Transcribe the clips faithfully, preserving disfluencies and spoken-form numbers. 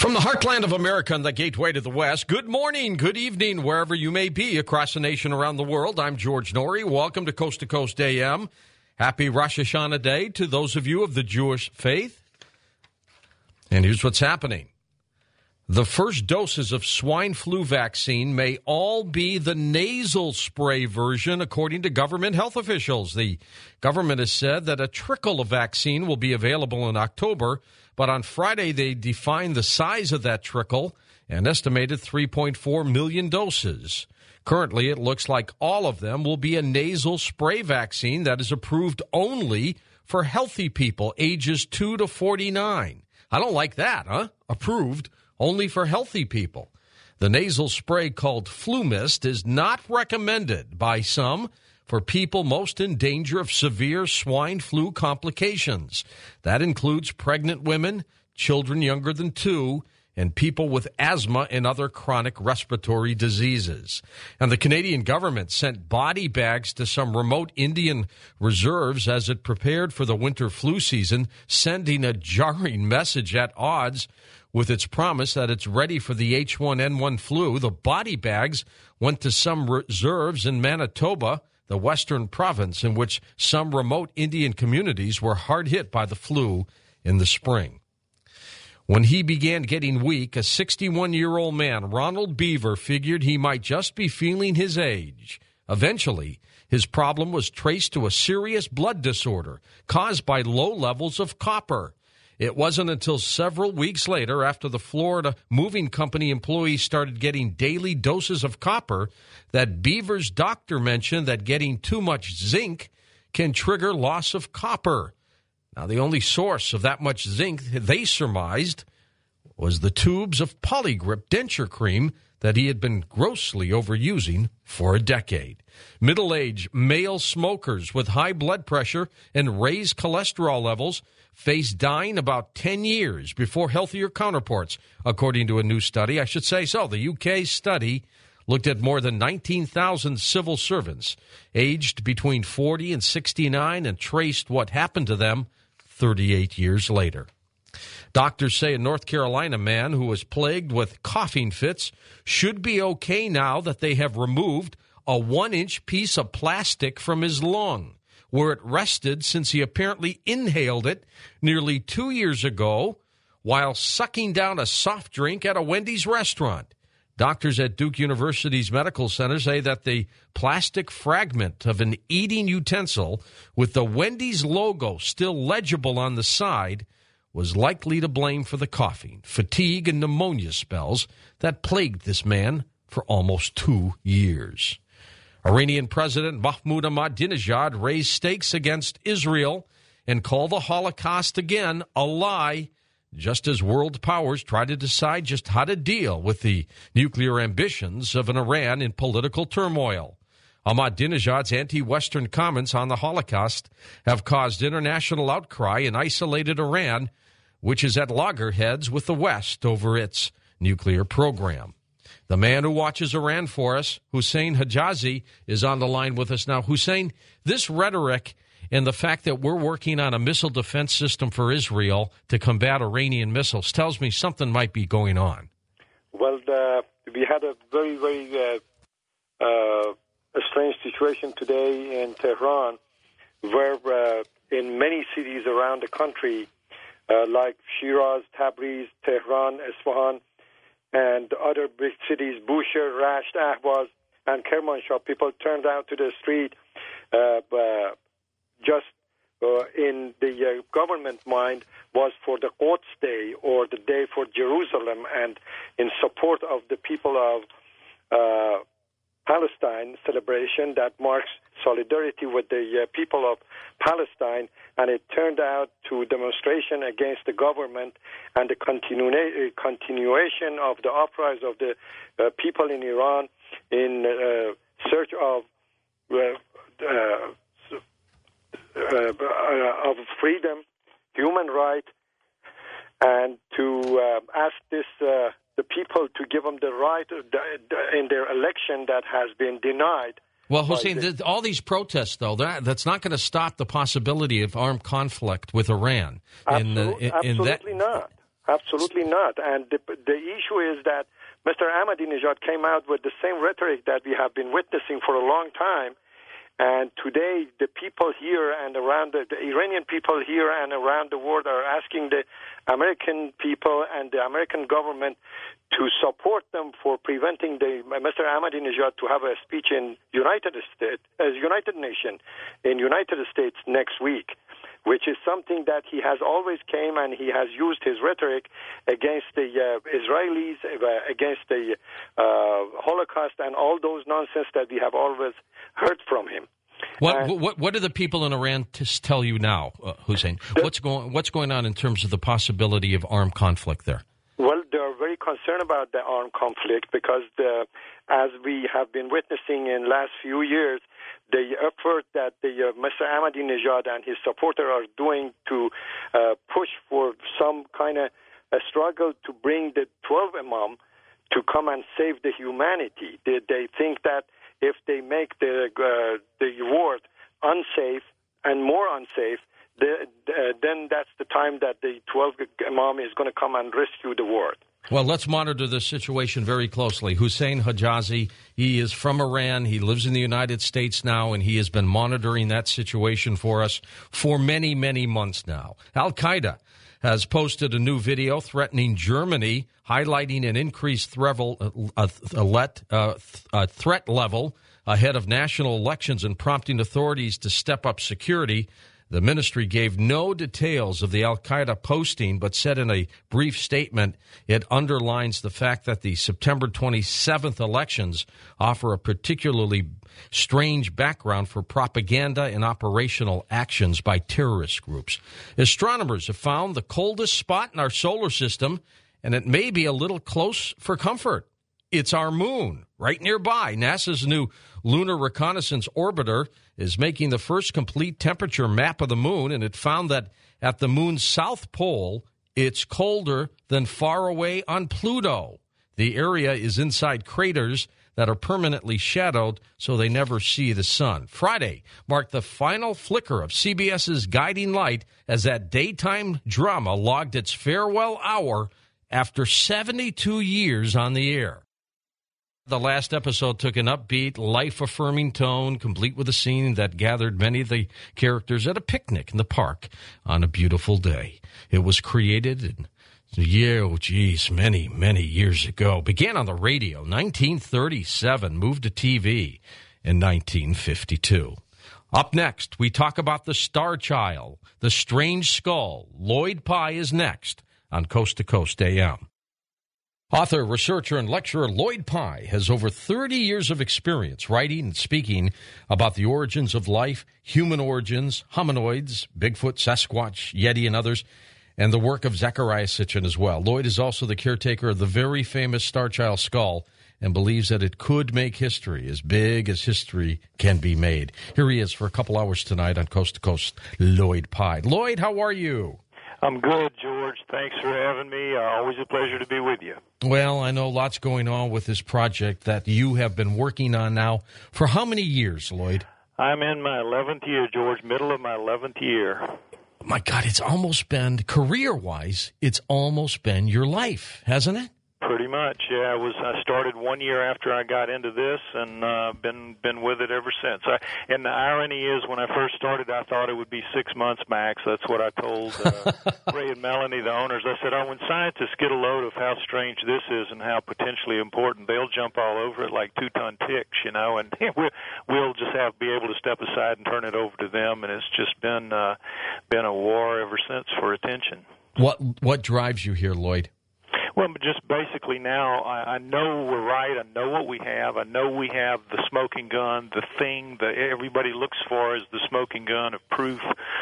From the heartland of America and the gateway to the West, good morning, good evening, wherever you may be across the nation, around the world. I'm George Norrie. Welcome to Coast to Coast A M. Happy Rosh Hashanah Day to those of you of the Jewish faith. And here's what's happening. The first doses of swine flu vaccine may all be the nasal spray version, according to government health officials. The government has said that a trickle of vaccine will be available in October, but on Friday they defined the size of that trickle and estimated three point four million doses. Currently, it looks like all of them will be a nasal spray vaccine that is approved only for healthy people ages two to forty-nine. I don't like that, huh? Approved only for healthy people. The nasal spray called FluMist is not recommended by some for people most in danger of severe swine flu complications. That includes pregnant women, children younger than two, and people with asthma and other chronic respiratory diseases. And the Canadian government sent body bags to some remote Indian reserves as it prepared for the winter flu season, sending a jarring message at odds with its promise that it's ready for the H one N one flu. The body bags went to some reserves in Manitoba, the western province in which some remote Indian communities were hard hit by the flu in the spring. When he began getting weak, a sixty-one-year-old man, Ronald Beaver, figured he might just be feeling his age. Eventually, his problem was traced to a serious blood disorder caused by low levels of copper. It wasn't until several weeks later, after the Florida moving company employees started getting daily doses of copper, that Beaver's doctor mentioned that getting too much zinc can trigger loss of copper. Now, the only source of that much zinc, they surmised, was the tubes of Polygrip denture cream that he had been grossly overusing for a decade. Middle-aged male smokers with high blood pressure and raised cholesterol levels face dying about ten years before healthier counterparts, according to a new study. I should say so. The U K study looked at more than nineteen thousand civil servants aged between forty and sixty-nine and traced what happened to them thirty-eight years later. Doctors say a North Carolina man who was plagued with coughing fits should be okay now that they have removed a one-inch piece of plastic from his lung, where it rested since he apparently inhaled it nearly two years ago while sucking down a soft drink at a Wendy's restaurant. Doctors at Duke University's Medical Center say that the plastic fragment of an eating utensil with the Wendy's logo still legible on the side was likely to blame for the coughing, fatigue, and pneumonia spells that plagued this man for almost two years. Iranian President Mahmoud Ahmadinejad raised stakes against Israel and called the Holocaust again a lie, just as world powers try to decide just how to deal with the nuclear ambitions of an Iran in political turmoil. Ahmadinejad's anti-Western comments on the Holocaust have caused international outcry in isolated Iran, which is at loggerheads with the West over its nuclear program. The man who watches Iran for us, Hussein Hijazi, is on the line with us now. Hussein, this rhetoric and the fact that we're working on a missile defense system for Israel to combat Iranian missiles tells me something might be going on. Well, uh, we had a very, very uh, uh, a strange situation today in Tehran, where uh, in many cities around the country, uh, like Shiraz, Tabriz, Tehran, Isfahan, and other big cities, Bushehr, Rasht, Ahvaz, and Kermanshah, people turned out to the street uh, uh, just uh, in the uh, government mind was for the Quds Day, or the day for Jerusalem, and in support of the people of uh, Palestine celebration that marks solidarity with the uh, people of Palestine, and it turned out to demonstration against the government and the continua- continuation of the uprising of the uh, people in Iran in uh, search of uh, uh, uh, of freedom, human right, and to uh, ask this uh, the people to give them the right in their election that has been denied. Well, Hussein, the, all these protests, though, that, that's not going to stop the possibility of armed conflict with Iran. Absolute, in, in, absolutely in that, not. Absolutely not. And the, the issue is that Mister Ahmadinejad came out with the same rhetoric that we have been witnessing for a long time. And today, the people here and around the, the Iranian people here and around the world are asking the American people and the American government to support them for preventing the Mister Ahmadinejad to have a speech in United States, as United Nations, in United States next week, which is something that he has always came and he has used his rhetoric against the uh, Israelis, uh, against the uh, Holocaust, and all those nonsense that we have always heard from him. What and, what what do the people in Iran t- tell you now, uh, Hussein? What's going what's going on in terms of the possibility of armed conflict there? Well, they're very concerned about the armed conflict because, the, as we have been witnessing in the last few years, the effort that the uh, Mister Ahmadinejad and his supporters are doing to uh, push for some kind of a struggle to bring the twelve Imam to come and save the humanity. They, they think that if they make the uh, the world unsafe and more unsafe, the, uh, then that's the time that the twelve Imam is going to come and rescue the world. Well, let's monitor this situation very closely. Hussein Hijazi, he is from Iran. He lives in the United States now, and he has been monitoring that situation for us for many, many months now. Al-Qaeda has posted a new video threatening Germany, highlighting an increased threat, uh, uh, uh, threat level ahead of national elections and prompting authorities to step up security. The ministry gave no details of the al-Qaeda posting, but said in a brief statement it underlines the fact that the September twenty-seventh elections offer a particularly strange background for propaganda and operational actions by terrorist groups. Astronomers have found the coldest spot in our solar system, and it may be a little close for comfort. It's our moon, right nearby. NASA's new Lunar Reconnaissance Orbiter is making the first complete temperature map of the moon, and it found that at the moon's south pole, it's colder than far away on Pluto. The area is inside craters that are permanently shadowed, so they never see the sun. Friday marked the final flicker of C B S's Guiding Light as that daytime drama logged its farewell hour after seventy-two years on the air. The last episode took an upbeat, life-affirming tone, complete with a scene that gathered many of the characters at a picnic in the park on a beautiful day. It was created in yeah, oh, geez, many, many years ago. Began on the radio, nineteen thirty-seven, moved to T V in nineteen fifty-two. Up next, we talk about the Star Child, the Strange Skull. Lloyd Pye is next on Coast to Coast A M. Author, researcher, and lecturer Lloyd Pye has over thirty years of experience writing and speaking about the origins of life, human origins, hominoids, Bigfoot, Sasquatch, Yeti, and others, and the work of Zecharia Sitchin as well. Lloyd is also the caretaker of the very famous Star Child skull and believes that it could make history as big as history can be made. Here he is for a couple hours tonight on Coast to Coast, Lloyd Pye. Lloyd, how are you? I'm good, George. Thanks for having me. Uh, always a pleasure to be with you. Well, I know lots going on with this project that you have been working on now for how many years, Lloyd? I'm in my eleventh year, George, middle of my eleventh year. My God, it's almost been, career-wise, it's almost been your life, hasn't it? Pretty much, yeah. I was I started one year after I got into this, and uh, been been with it ever since. I, and the irony is, when I first started, I thought it would be six months max. That's what I told uh, Ray and Melanie, the owners. I said, "Oh, when scientists get a load of how strange this is and how potentially important, they'll jump all over it like two-ton ticks, you know, and we'll, we'll just have be able to step aside and turn it over to them." And it's just been uh, been a war ever since for attention. What what drives you here, Lloyd? Well, just basically now I, I know we're right. I know what we have. I know we have the smoking gun, the thing that everybody looks for is the smoking gun of proof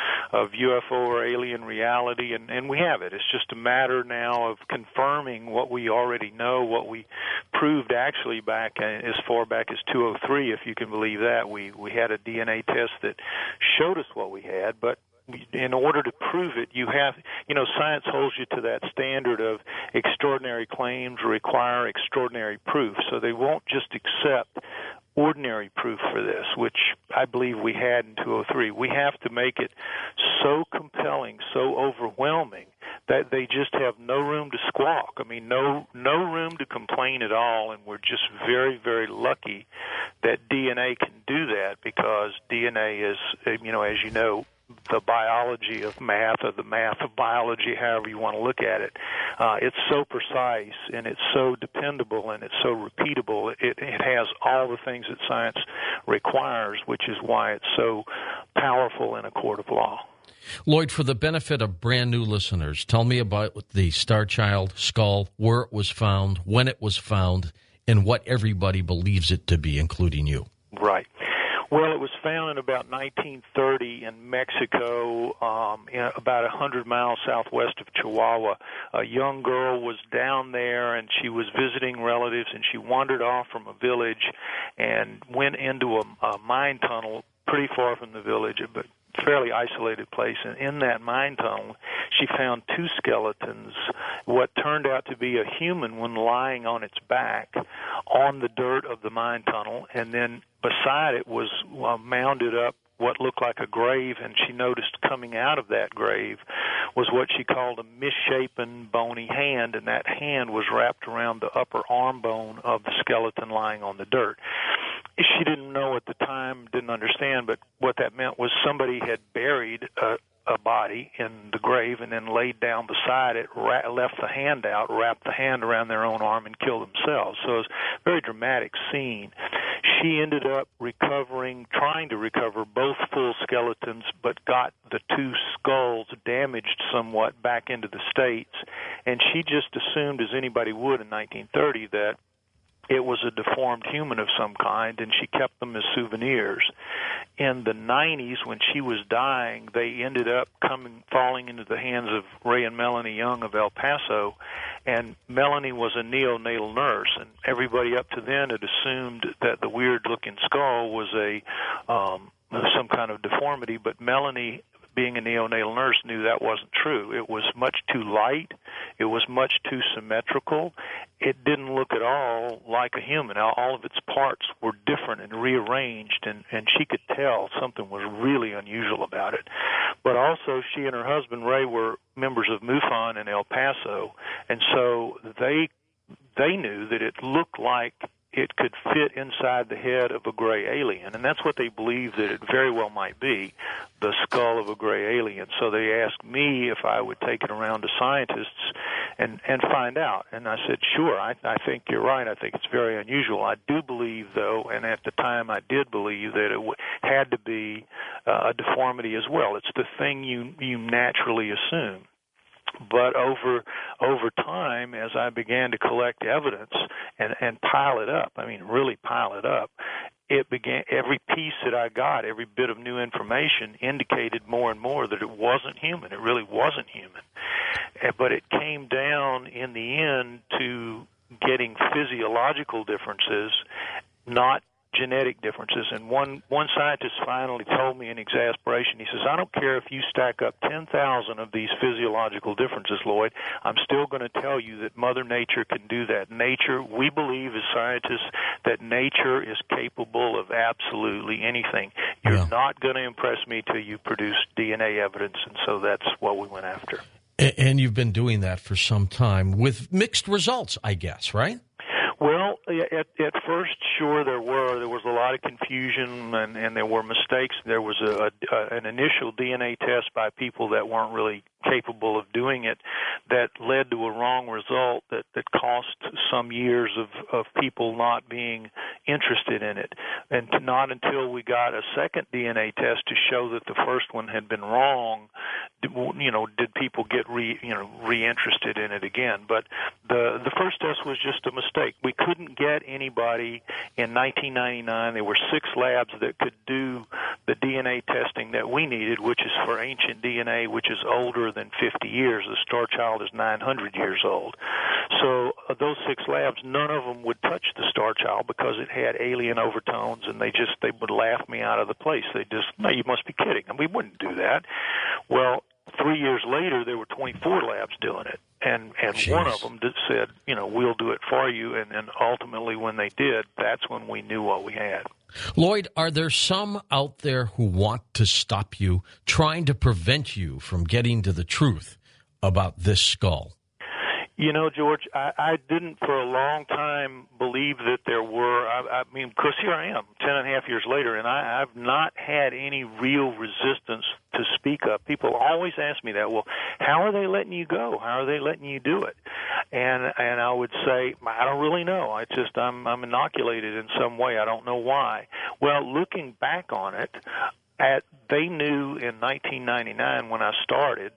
of U F O or alien reality, and, and we have it. It's just a matter now of confirming what we already know, what we proved actually back as far back as two oh three, if you can believe that. We, we had a D N A test that showed us what we had, but in order to prove it, you have, you know, science holds you to that standard of extraordinary claims require extraordinary proof. So they won't just accept ordinary proof for this, which I believe we had in two oh three. We have to make it so compelling, so overwhelming, that they just have no room to squawk. I mean, no no room to complain at all, and we're just very, very lucky that D N A can do that, because D N A is, you know, as you know, the biology of math, or the math of biology, however you want to look at it. Uh, it's so precise, and it's so dependable, and it's so repeatable. It, it has all the things that science requires, which is why it's so powerful in a court of law. Lloyd, for the benefit of brand new listeners, tell me about the Star Child skull, where it was found, when it was found, and what everybody believes it to be, including you. Right. Well, it was found in about nineteen thirty in Mexico, um, in about one hundred miles southwest of Chihuahua. A young girl was down there, and she was visiting relatives, and she wandered off from a village and went into a, a mine tunnel pretty far from the village, but fairly isolated place, and in that mine tunnel she found two skeletons, what turned out to be a human one lying on its back on the dirt of the mine tunnel, and then beside it was uh, mounded up what looked like a grave, and she noticed coming out of that grave was what she called a misshapen bony hand, and that hand was wrapped around the upper arm bone of the skeleton lying on the dirt. She didn't know at the time, didn't understand, but what that meant was somebody had buried a, a body in the grave and then laid down beside it, ra- left the hand out, wrapped the hand around their own arm, and killed themselves. So it was a very dramatic scene. She ended up recovering, trying to recover both full skeletons, but got the two skulls damaged somewhat back into the States. And she just assumed, as anybody would in nineteen thirty, that it was a deformed human of some kind, and she kept them as souvenirs. In the nineties, when she was dying, they ended up coming, falling into the hands of Ray and Melanie Young of El Paso, and Melanie was a neonatal nurse, and everybody up to then had assumed that the weird-looking skull was a um, some kind of deformity, but Melanie, being a neonatal nurse, knew that wasn't true. It was much too light. It was much too symmetrical. It didn't look at all like a human. All of its parts were different and rearranged, and, and she could tell something was really unusual about it. But also, she and her husband, Ray, were members of MUFON in El Paso, and so they they knew that it looked like it could fit inside the head of a gray alien, and that's what they believed that it very well might be, the skull of a gray alien. So they asked me if I would take it around to scientists and, and find out, and I said, sure, I, I think you're right. I think it's very unusual. I do believe, though, and at the time I did believe, that it w- had to be uh, a deformity as well. It's the thing you, you naturally assume. But over over time, as I began to collect evidence and, and pile it up, I mean, really pile it up, it began. Every piece that I got, every bit of new information indicated more and more that it wasn't human. It really wasn't human. But it came down in the end to getting physiological differences, not genetic differences. And one, one scientist finally told me in exasperation, he says, I don't care if you stack up ten thousand of these physiological differences, Lloyd, I'm still going to tell you that Mother Nature can do that. Nature, we believe as scientists that nature is capable of absolutely anything. You're yeah. not going to impress me till you produce D N A evidence, and so that's what we went after. And you've been doing that for some time with mixed results, I guess, right? Well, at, at first, sure, there were. There was a lot of confusion, and, and there were mistakes. There was a, a, an initial D N A test by people that weren't really capable of doing it that led to a wrong result that, that cost some years of, of people not being interested in it. And not until we got a second D N A test to show that the first one had been wrong, you know, did people get re, you know, reinterested in it again. But the the first test was just a mistake. We couldn't get anybody in nineteen ninety-nine. There were six labs that could do the D N A testing that we needed, which is for ancient D N A, which is older than fifty years. The Star Child is nine hundred years old. So uh, those six labs, none of them would touch the Star Child because it had alien overtones, and they just they would laugh me out of the place. They just, no, you must be kidding. And we wouldn't do that. Well, three years later, there were twenty-four labs doing it. And and Jeez. One of them said, you know, we'll do it for you. And, and ultimately, when they did, that's when we knew what we had. Lloyd, are there some out there who want to stop you, trying to prevent you from getting to the truth about this skull? You know, George, I, I didn't for a long time believe that there were. I, I mean, because here I am, ten and a half years later, and I, I've not had any real resistance to speak of. People always ask me that. Well, how are they letting you go? How are they letting you do it? And and I would say, I don't really know. I just I'm I'm inoculated in some way. I don't know why. Well, looking back on it, at they knew in nineteen ninety-nine when I started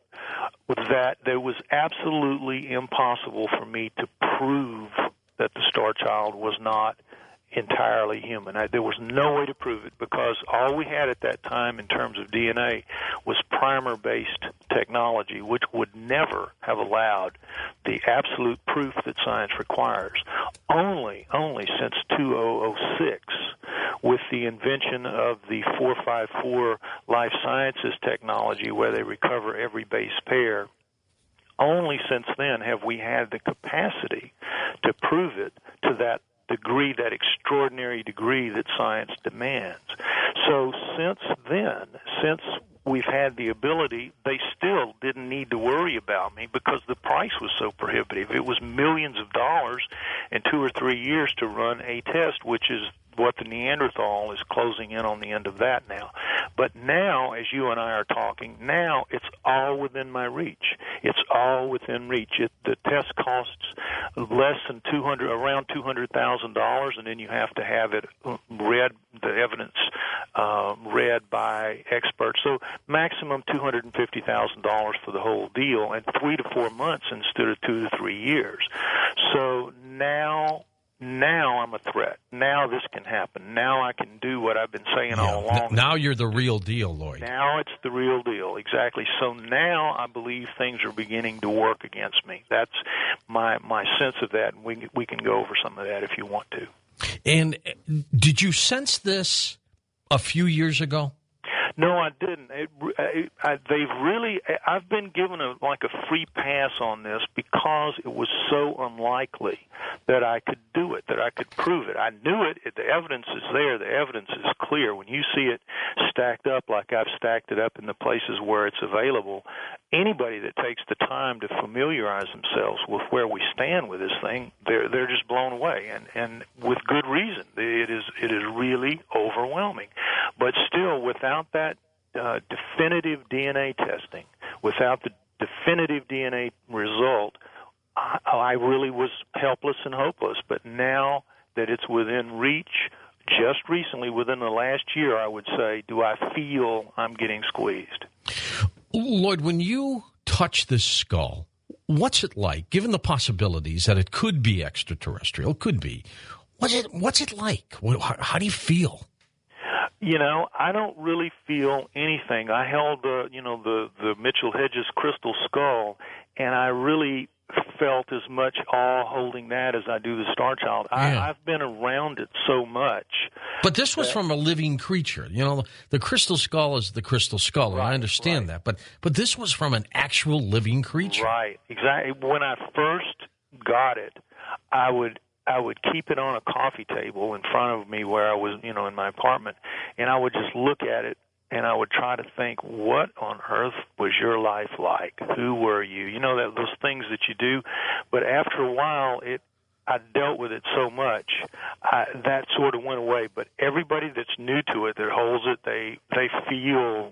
that there was absolutely impossible for me to prove that the Star Child was not entirely human. I, there was no way to prove it because all we had at that time in terms of D N A was primer-based technology, which would never have allowed the absolute proof that science requires. Only, only since two thousand six, with the invention of the four five four life sciences technology where they recover every base pair, only since then have we had the capacity to prove it to that degree, that extraordinary degree that science demands. So since then, since we've had the ability, they still didn't need to worry about me because the price was so prohibitive. It was millions of dollars in two or three years to run a test, which is what the Neanderthal is closing in on the end of that now. But now, as you and I are talking, now it's all within my reach. It's all within reach. It, the test costs less than two hundred, around two hundred thousand dollars, and then you have to have it read, the evidence uh, read by experts. So maximum two hundred and fifty thousand dollars for the whole deal, and three to four months instead of two to three years. So now. Now I'm a threat. Now this can happen. Now I can do what I've been saying yeah. all along. Now you're the real deal, Lloyd. Now it's the real deal, exactly. So now I believe things are beginning to work against me. That's my my sense of that, and we we can go over some of that if you want to. And did you sense this a few years ago? No, I didn't. It, it, I, they've really. I've been given a like a free pass on this because it was so unlikely that I could do it, that I could prove it. I knew it. The evidence is there. The evidence is clear. When you see it stacked up like I've stacked it up in the places where it's available, anybody that takes the time to familiarize themselves with where we stand with this thing, they're they're just blown away, and and with good reason. It is it is really overwhelming. But still, without that uh, definitive D N A testing, without the definitive D N A result, I, I really was helpless and hopeless. But now that it's within reach, just recently, within the last year, I would say, do I feel I'm getting squeezed? Lloyd, when you touch this skull, what's it like, given the possibilities that it could be extraterrestrial, could be, what's it, what's it like? How, how do you feel? You know, I don't really feel anything. I held the, you know, the, the Mitchell Hedges crystal skull, and I really felt as much awe holding that as I do the Star Child. I, yeah. I've been around it so much. But this was that, from a living creature. You know, the, the crystal skull is the crystal skull, and right, I understand right. that. But but this was from an actual living creature. Right, exactly. When I first got it, I would I would keep it on a coffee table in front of me where I was, you know, in my apartment, and I would just look at it, and I would try to think, what on earth was your life like? Who were you? You know, that those things that you do. But after a while, it I dealt with it so much, I, that sort of went away. But everybody that's new to it, that holds it, they they feel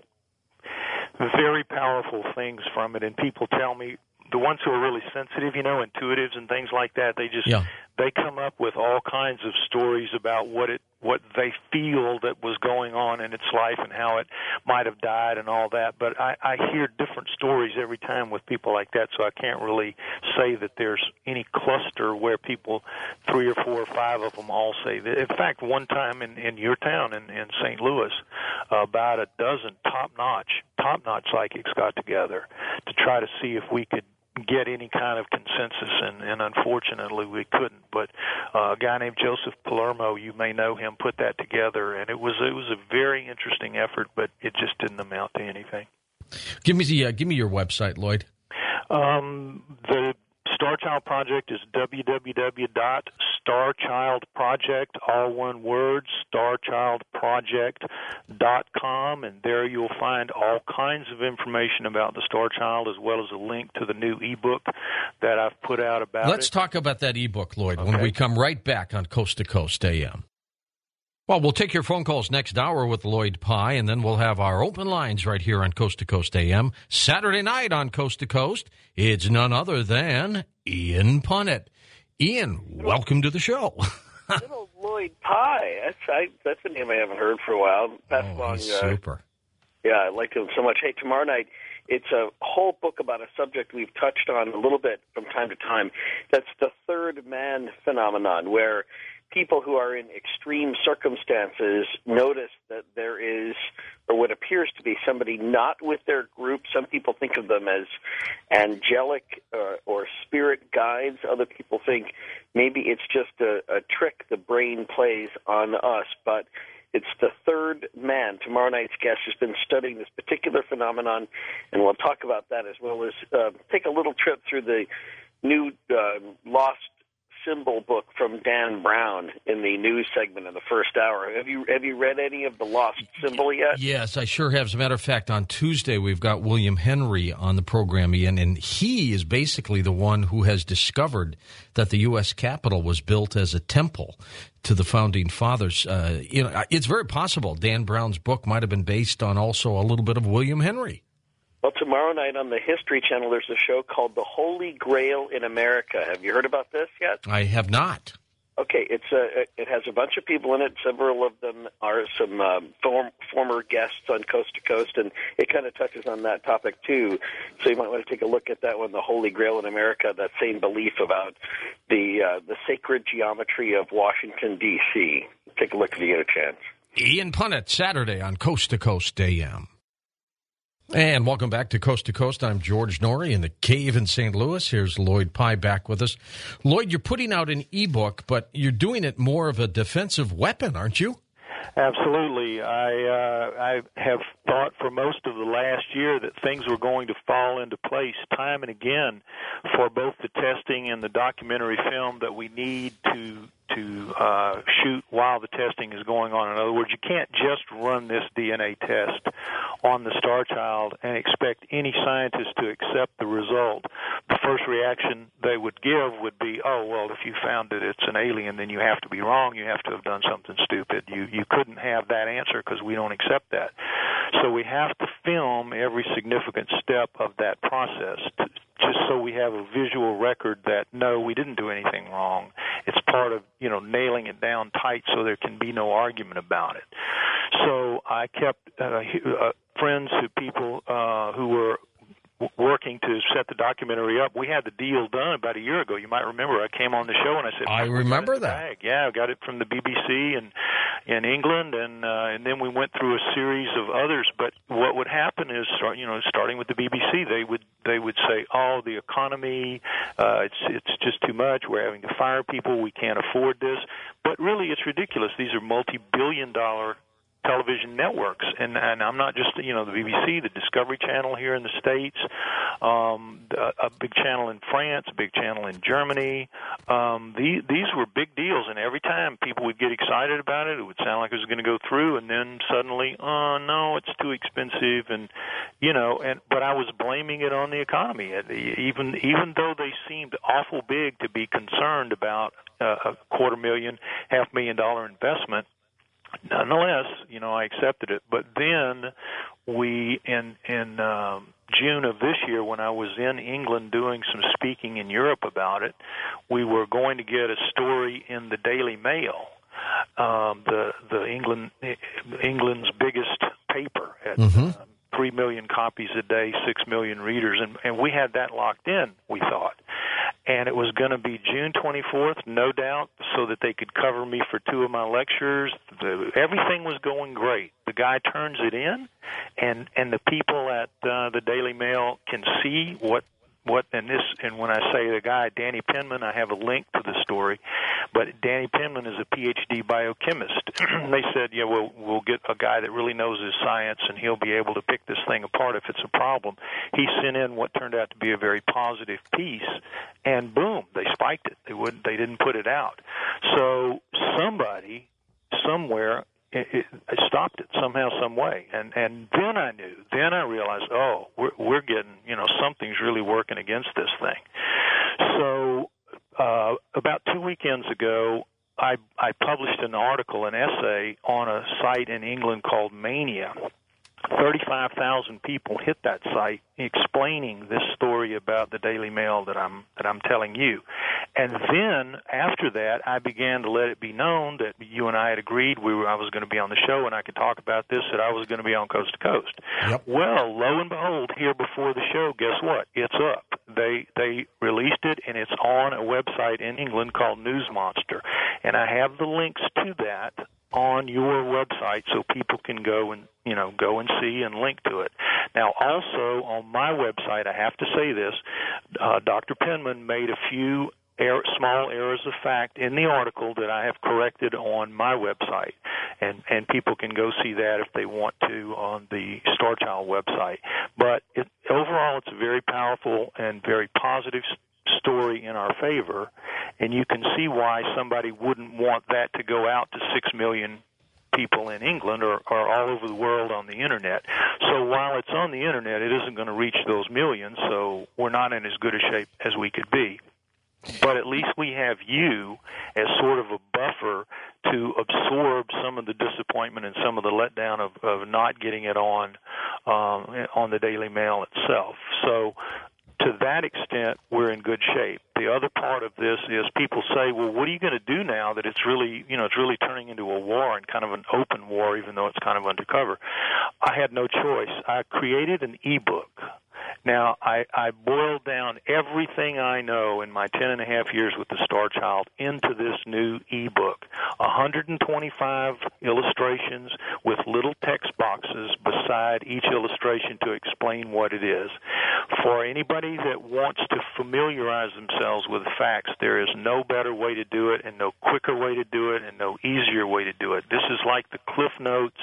very powerful things from it. And people tell me, the ones who are really sensitive, you know, intuitives and things like that, they just yeah. they come up with all kinds of stories about what it what they feel that was going on in its life and how it might have died and all that. But I, I hear different stories every time with people like that, so I can't really say that there's any cluster where people, three or four or five of them all say that. In fact, one time in, in your town in, in Saint Louis, uh, about a dozen top-notch, top-notch psychics got together to try to see if we could get any kind of consensus, and, and unfortunately we couldn't. But uh, a guy named Joseph Palermo, you may know him, put that together, and it was it was a very interesting effort, but it just didn't amount to anything. Give me the uh, give me your website, Lloyd. Um, the Star Child Project is w w w dot star child project, all one word, star child project dot com, and there you'll find all kinds of information about the Star Child, as well as a link to the new ebook that I've put out about Let's it. talk about that ebook, Lloyd, Okay. when we come right back on Coast to Coast A M. Well, we'll take your phone calls next hour with Lloyd Pye, and then we'll have our open lines right here on Coast to Coast A M. Saturday night on Coast to Coast, it's none other than Ian Punnett. Ian, welcome to the show. Little Lloyd Pye. That's I, that's a name I haven't heard for a while. Pass Oh, along. he's Uh, super. yeah, I like him so much. Hey, tomorrow night, it's a whole book about a subject we've touched on a little bit from time to time. That's the third man phenomenon, where people who are in extreme circumstances notice that there is, or what appears to be, somebody not with their group. Some people think of them as angelic uh, or spirit guides. Other people think maybe it's just a, a trick the brain plays on us. But it's the third man. Tomorrow night's guest has been studying this particular phenomenon, and we'll talk about that, as well as uh, take a little trip through the new uh, Lost Symbol book from Dan Brown in the news segment in the first hour. Have you have you read any of the Lost Symbol yet? Yes, I sure have. As a matter of fact, on Tuesday, we've got William Henry on the program, Ian, and he is basically the one who has discovered that the U S Capitol was built as a temple to the Founding Fathers. Uh, you know, it's very possible Dan Brown's book might have been based on also a little bit of William Henry. Well, tomorrow night on the History Channel, there's a show called The Holy Grail in America. Have you heard about this yet? I have not. Okay, it's a, it has a bunch of people in it. Several of them are some um, form, former guests on Coast to Coast, and it kind of touches on that topic too. So you might want to take a look at that one, The Holy Grail in America, that same belief about the uh, the sacred geometry of Washington, D C Take a look if you get a chance. Ian Punnett, Saturday on Coast to Coast A M. And welcome back to Coast to Coast. I'm George Norrie in the cave in Saint Louis. Here's Lloyd Pye back with us. Lloyd, you're putting out an ebook, but you're doing it more of a defensive weapon, aren't you? Absolutely. I uh, I have thought for most of the last year that things were going to fall into place time and again for both the testing and the documentary film that we need to to uh, shoot while the testing is going on. In other words, you can't just run this D N A test on the Star Child and expect any scientist to accept the result. The first reaction they would give would be, oh, well, if you found that it's an alien, then you have to be wrong. You have to have done something stupid. You, you couldn't have that answer because we don't accept that. So we have to film every significant step of that process to, just so we have a visual record that, no, we didn't do anything wrong. It's part of, you know, nailing it down tight so there can be no argument about it. So I kept uh, uh, friends, who people uh, who were working to set the documentary up. We had the deal done about a year ago. You might remember I came on the show and I said, I remember that. Bag. Yeah, I got it from the B B C and in England, and uh, and then we went through a series of others. But what would happen is, you know, starting with the B B C, they would they would say, oh, the economy, uh, it's it's just too much. We're having to fire people. We can't afford this. But really, it's ridiculous. These are multi-billion dollar television networks, and and I'm not just, you know, the B B C, the Discovery Channel here in the States, um, a, a big channel in France, a big channel in Germany. Um, the, these were big deals, and every time people would get excited about it, it would sound like it was going to go through, and then suddenly, oh no, it's too expensive, and you know, and but I was blaming it on the economy, even even though they seemed awful big to be concerned about uh, a quarter million, half million dollar investment. Nonetheless, you know, I accepted it. But then we, in in um, June of this year, when I was in England doing some speaking in Europe about it, we were going to get a story in the Daily Mail, um, the the England England's biggest paper at Mm-hmm. uh, three million copies a day, six million readers, and, and we had that locked in, we thought. And it was going to be June twenty-fourth, no doubt, so that they could cover me for two of my lectures. The, everything was going great. The guy turns it in, and and the people at uh, the Daily Mail can see what what and this and when I say the guy, Danny Penman, I have a link to the story, But Danny Penman is a P H D biochemist. They said, yeah, we'll, we'll get a guy that really knows his science, and he'll be able to pick this thing apart if it's a problem. He sent in what turned out to be a very positive piece, and boom, they spiked it. They wouldn't, they didn't put it out. So somebody, somewhere, It, it, it stopped it somehow, some way, and and then I knew. Then I realized, oh, we're we're getting, you know, something's really working against this thing. So uh, about two weekends ago, I I published an article, an essay on a site in England called Mania. thirty-five thousand people hit that site explaining this story about the Daily Mail that I'm that I'm telling you. And then after that, I began to let it be known that you and I had agreed we were I was going to be on the show and I could talk about this, that I was going to be on Coast to Coast. Yep. Well, lo and behold, here before the show, guess what? It's up. They they released it, and it's on a website in England called News Monster. And I have the links to that on your website so people can go and, you know, go and see and link to it. Now, also on my website, I have to say this, uh, Doctor Penman made a few er- small errors of fact in the article that I have corrected on my website, and, and people can go see that if they want to on the Star Child website. But it, overall, it's a very powerful and very positive story in our favor, and you can see why somebody wouldn't want that to go out to six million people in England or, or all over the world on the Internet. So while it's on the Internet, it isn't going to reach those millions, so we're not in as good a shape as we could be. But at least we have you as sort of a buffer to absorb some of the disappointment and some of the letdown of, of not getting it on um, on the Daily Mail itself. So to that extent, we're in good shape. The other part of this is people say, well, what are you going to do now that it's really, you know, it's really turning into a war and kind of an open war, even though it's kind of undercover? I had no choice. I created an e-book. Now, I, I boiled down everything I know in my ten and a half years with the Star Child into this new e-book. one hundred twenty-five illustrations with little text boxes beside each illustration to explain what it is. For anybody that wants to familiarize themselves with facts, there is no better way to do it and no quicker way to do it and no easier way to do it. This is like the Cliff Notes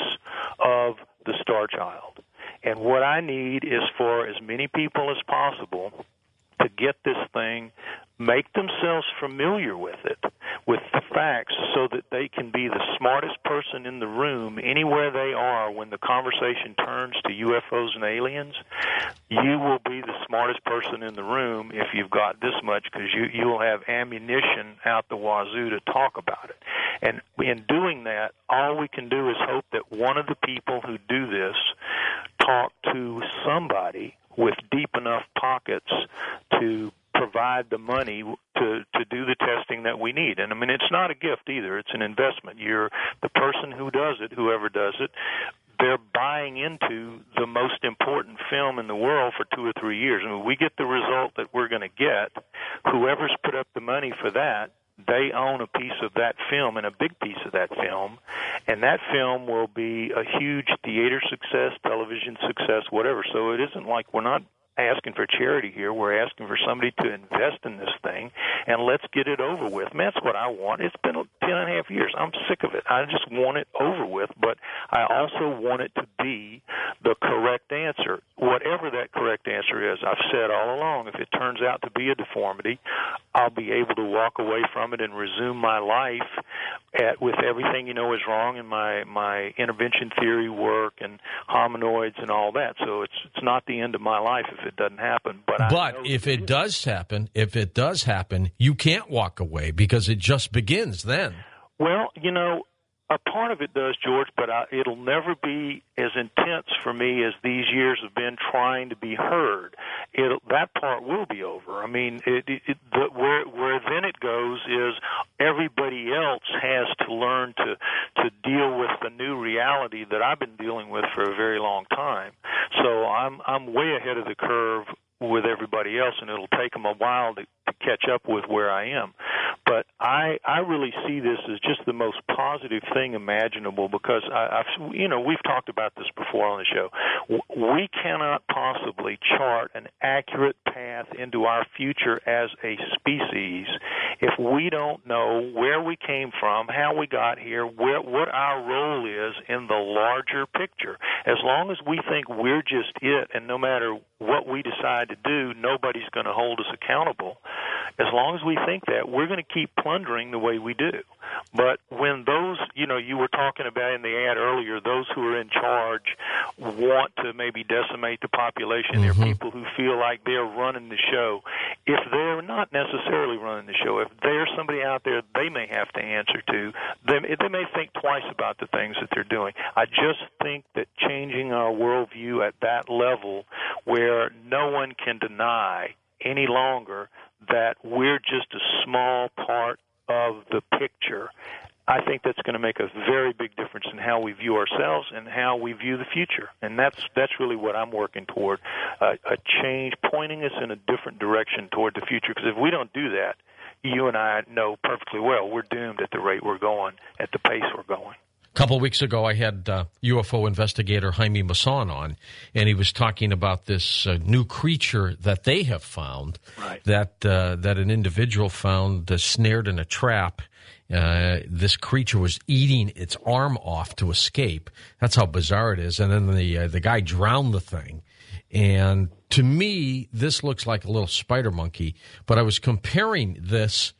of the Star Child. And what I need is for as many people as possible to get this thing, make themselves familiar with it, with the facts, so that they can be the smartest person in the room anywhere they are when the conversation turns to U F Os and aliens. You will be the smartest person in the room if you've got this much, because you, you will have ammunition out the wazoo to talk about it. And in doing that, all we can do is hope that one of the people who do this talk to somebody with deep enough pockets to provide the money to to do the testing that we need. And I mean, it's not a gift either. It's an investment. You're the person who does it, whoever does it, they're buying into the most important film in the world for two or three years. I mean, we get the result that we're going to get. Whoever's put up the money for that, they own a piece of that film and a big piece of that film, and that film will be a huge theater success, television success, whatever. So it isn't like we're not asking for charity here. We're asking for somebody to invest in this thing, and let's get it over with. Man, that's what I want. It's been ten and a half years. I'm sick of it. I just want it over with, but I also want it to be the correct answer. Whatever that correct answer is, I've said all along, if it turns out to be a deformity, I'll be able to walk away from it and resume my life at, with everything you know is wrong in my, my intervention theory work and hominoids and all that. So it's it's not the end of my life if it doesn't happen. But, but if it does happen, if it does happen, you can't walk away because it just begins then. Well, you know, a part of it does, George, but I, it'll never be as intense for me as these years have been trying to be heard. It'll, that part will be over. I mean, it, it, it, the, where, where then it goes is everybody else has to learn to, to deal with the new reality that I've been dealing with for a very long time. So I'm I'm way ahead of the curve with everybody else, and it'll take them a while to, to catch up with where I am. But I I really see this as just the most positive thing imaginable, because I, I've you know we've talked about this before on the show. We cannot possibly chart an accurate path into our future as a species if we don't know where we came from, how we got here, where, what our role is in the larger picture. As long as we think we're just it, and no matter what we decide to do, nobody's going to hold us accountable, as long as we think that, we're going to keep plundering the way we do. But when those, you know, you were talking about in the ad earlier, those who are in charge want to maybe decimate the population. Mm-hmm. There are people who feel like they're running the show. If they're not necessarily running the show, if there's somebody out there they may have to answer to, then they may think twice about the things that they're doing. I just think that changing our worldview at that level where no one can deny any longer that we're just a small part of the picture, I think that's going to make a very big difference in how we view ourselves and how we view the future. And that's that's really what I'm working toward, uh, a change, pointing us in a different direction toward the future. Because if we don't do that, you and I know perfectly well we're doomed at the rate we're going, at the pace we're going. A couple of weeks ago, I had uh, U F O investigator Jaime Maussan on, and he was talking about this uh, new creature that they have found, right. that uh, that an individual found uh, snared in a trap. Uh, this creature was eating its arm off to escape. That's how bizarre it is. And then the uh, the guy drowned the thing. And to me, this looks like a little spider monkey. But I was comparing this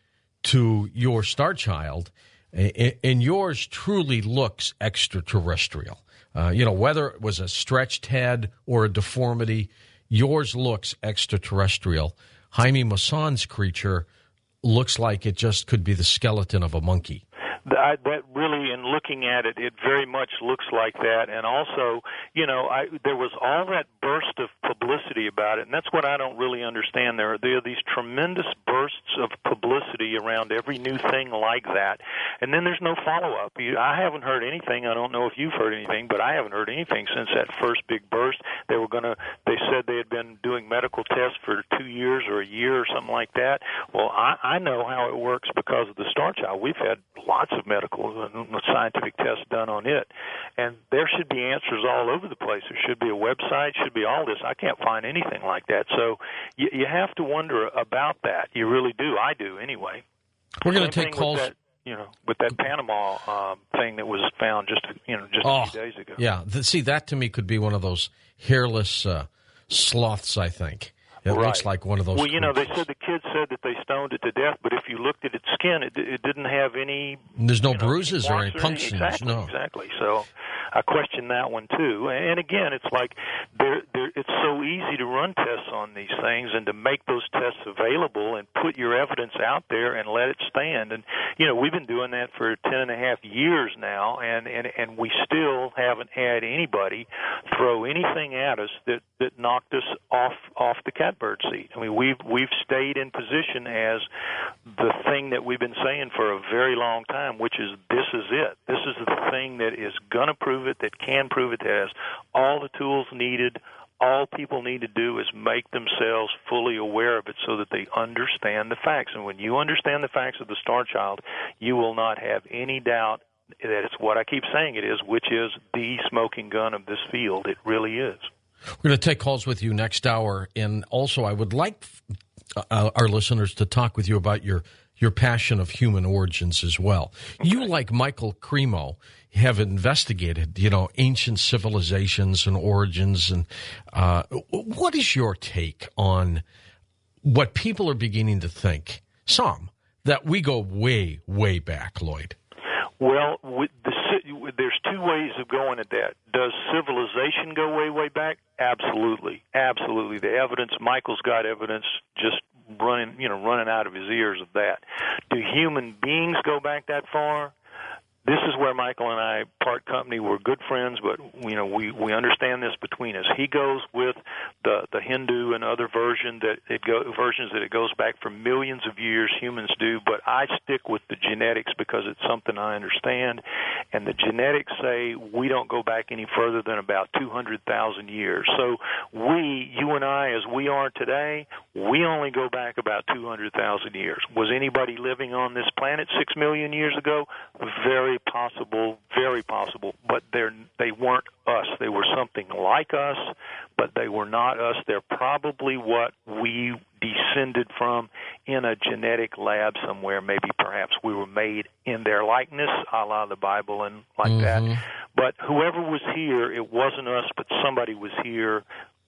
to your Star Child, and yours truly looks extraterrestrial. Uh, you know, whether it was a stretched head or a deformity, yours looks extraterrestrial. Jaime Maussan's creature looks like it just could be the skeleton of a monkey. I, that really, in looking at it, it very much looks like that. And also, you know, I, there was all that burst of publicity about it, and that's what I don't really understand. There are, there are these tremendous bursts of publicity around every new thing like that, and then there's no follow-up. I haven't heard anything. I don't know if you've heard anything, but I haven't heard anything since that first big burst. They were going to, they said they had been doing medical tests for two years or a year or something like that. Well, I, I know how it works because of the Star Child. We've had lots of medical and scientific tests done on it, and there should be answers all over the place. There should be a website, should be all this. I can't find anything like that, so you, you have to wonder about that. You really do. I do anyway. We're going to take calls. That, you know, with that Panama um, thing that was found just you know just oh, a few days ago. Yeah, the, see, that to me could be one of those hairless uh, sloths. I think. It right. looks like one of those. Well, you know, creatures. they said the kids said that they stoned it to death, but if you looked at its skin, it, it didn't have any. There's no you know, bruises any or any punctures. Exactly, no, exactly. So I question that one too. And again, it's like there, there, it's so easy to run tests on these things and to make those tests available and put your evidence out there and let it stand. And you know, we've been doing that for ten and a half years now, and and and we still haven't had anybody throw anything at us that that knocked us off off the catbird seat. I mean, we've we've stayed in position as the thing that we've been saying for a very long time, which is this is it. This is the thing that is going to prove it, that can prove it, that has all the tools needed. All people need to do is make themselves fully aware of it so that they understand the facts. And when you understand the facts of the Star Child, you will not have any doubt that it's what I keep saying it is, which is the smoking gun of this field. It really is. We're going to take calls with you next hour, and also I would like uh, our listeners to talk with you about your, your passion of human origins as well. Okay. You, like Michael Cremo, have investigated, you know, ancient civilizations and origins. And uh, what is your take on what people are beginning to think, some, that we go way, way back, Lloyd? Well, with the, there's two ways of going at that. Does civilization go way, way back? Absolutely, absolutely. The evidence, Michael's got evidence just running, you know, running out of his ears of that. Do human beings go back that far? This is where Michael and I part company. We're good friends, but you know we, we understand this between us. He goes with the the Hindu and other version that it go, versions that it goes back for millions of years. Humans do, but I stick with the genetics because it's something I understand. And the genetics say we don't go back any further than about two hundred thousand years. So we, you and I, as we are today, we only go back about two hundred thousand years. Was anybody living on this planet six million years ago? Very possible, very possible, but they're, they weren't us. They were something like us, but they were not us. They're probably what we descended from in a genetic lab somewhere. Maybe perhaps we were made in their likeness, a la the Bible and like Mm-hmm. that. But whoever was here, it wasn't us, but somebody was here.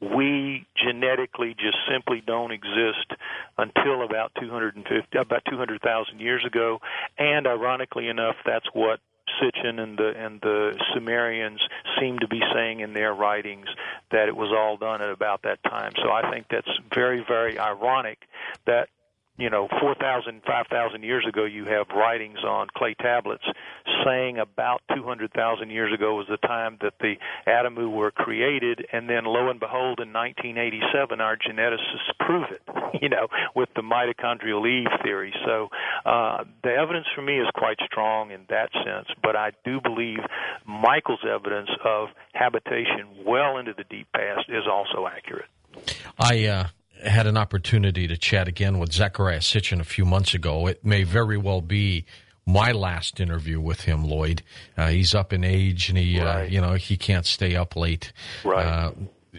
We genetically just simply don't exist until about two hundred fifty, about two hundred thousand years ago. And ironically enough, that's what Sitchin and the and the Sumerians seem to be saying in their writings, that it was all done at about that time. So I think that's very, very ironic that, you know, four thousand, five thousand years ago, you have writings on clay tablets saying about two hundred thousand years ago was the time that the Adamu were created, and then lo and behold, in nineteen eighty-seven, our geneticists prove it, you know, with the mitochondrial Eve theory. So uh, the evidence for me is quite strong in that sense, but I do believe Michael's evidence of habitation well into the deep past is also accurate. I uh, had an opportunity to chat again with Zecharia Sitchin a few months ago. It may very well be my last interview with him, Lloyd. Uh, he's up in age, and he, Right. uh, you know, he can't stay up late. Right. Uh,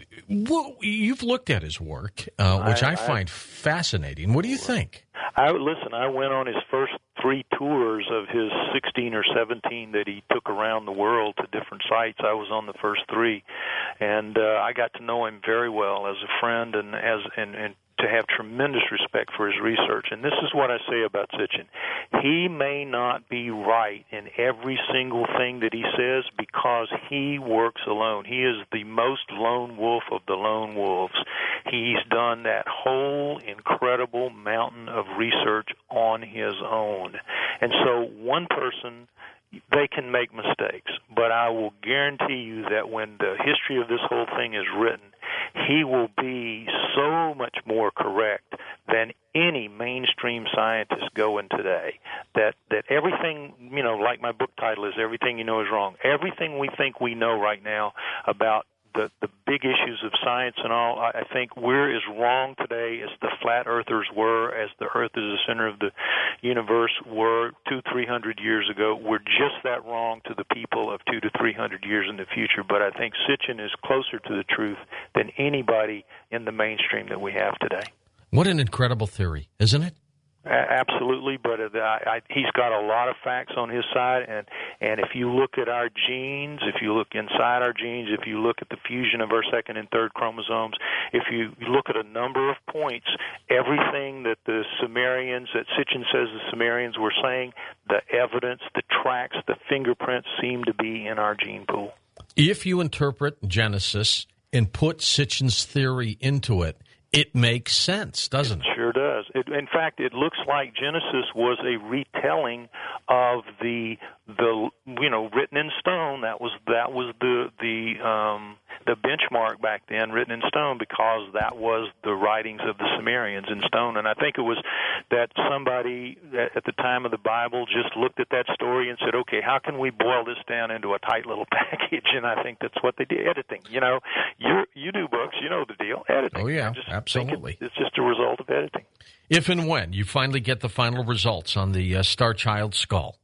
well, you've looked at his work, uh, which I, I- find fascinating. What do you think? I listen. I went on his first three tours of his sixteen or seventeen that he took around the world to different sites. I was on the first three, and uh, I got to know him very well as a friend, and as and, and to have tremendous respect for his research. And this is what I say about Sitchin. He may not be right in every single thing that he says because he works alone. He is the most lone wolf of the lone wolves. He's done that whole incredible mountain of research on his own. And so one person, they can make mistakes, but I will guarantee you that when the history of this whole thing is written, he will be so much more correct than any mainstream scientist going today. That that everything, you know, like my book title is, Everything You Know Is Wrong. Everything we think we know right now about the, the big issues of science and all, I, I think we're as wrong today as the flat earthers were, as the earth is the center of the universe were two, three hundred years ago. We're just that wrong to the people of two to three hundred years in the future. But I think Sitchin is closer to the truth than anybody in the mainstream that we have today. What an incredible theory, isn't it? A- Absolutely, but uh, I, I, he's got a lot of facts on his side, and, and if you look at our genes, if you look inside our genes, if you look at the fusion of our second and third chromosomes, if you look at a number of points, everything that the Sumerians, that Sitchin says the Sumerians were saying, the evidence, the tracks, the fingerprints seem to be in our gene pool. If you interpret Genesis and put Sitchin's theory into it, it makes sense, doesn't it? Sure does. It, in fact, it looks like Genesis was a retelling of the the you know written in stone. That was that was the the um, the benchmark back then, written in stone, because that was the writings of the Sumerians in stone. And I think it was that somebody at the time of the Bible just looked at that story and said, "Okay, how can we boil this down into a tight little package?" And I think that's what they did. Editing, you know, you you do books, you know the deal. Editing. Oh yeah, I just absolutely. think it, it's just a result of editing. If and when you finally get the final results on the uh, Star Child skull,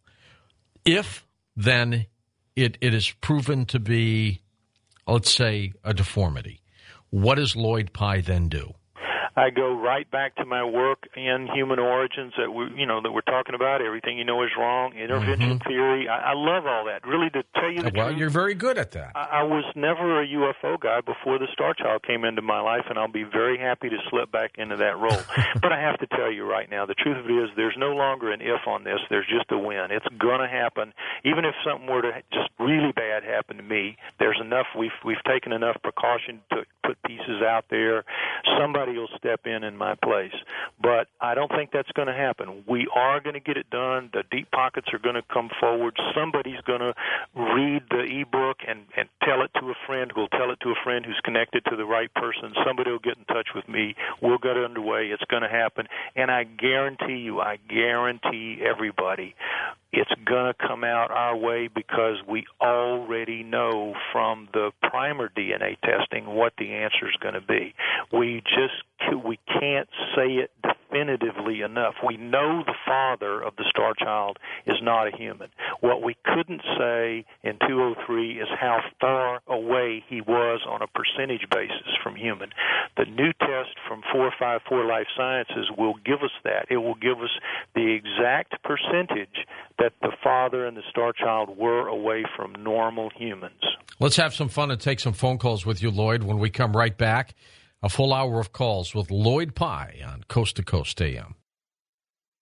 if then it, it is proven to be, let's say, a deformity, what does Lloyd Pye then do? I go right back to my work in human origins that we, you know, that we're talking about. Everything You Know Is Wrong, intervention Mm-hmm. theory. I, I love all that. Really, to tell you the Well, truth, you're very good at that. I, I was never a U F O guy before the Star Child came into my life, and I'll be very happy to slip back into that role. But I have to tell you right now, the truth of it is, there's no longer an if on this. There's just a when. It's going to happen. Even if something were to just really bad happen to me, there's enough. We've we've taken enough precaution to put pieces out there. Somebody will step in in my place. But I don't think that's going to happen. We are going to get it done. The deep pockets are going to come forward. Somebody's going to read the e-book and, and tell it to a friend who will tell it to a friend who's connected to the right person. Somebody will get in touch with me. We'll get it underway. It's going to happen. And I guarantee you, I guarantee everybody, it's going to come out our way, because we already know from the primer D N A testing what the answer is going to be. We just we can't say it definitively enough. We know the father of the Star Child is not a human. What we couldn't say in two oh three is how far away he was on a percentage basis from human. The new test from four five four Life Sciences will give us that. It will give us the exact percentage that the father and the star child were away from normal humans. Let's have some fun and take some phone calls with you, Lloyd, when we come right back. A full hour of calls with Lloyd Pye on Coast to Coast A M.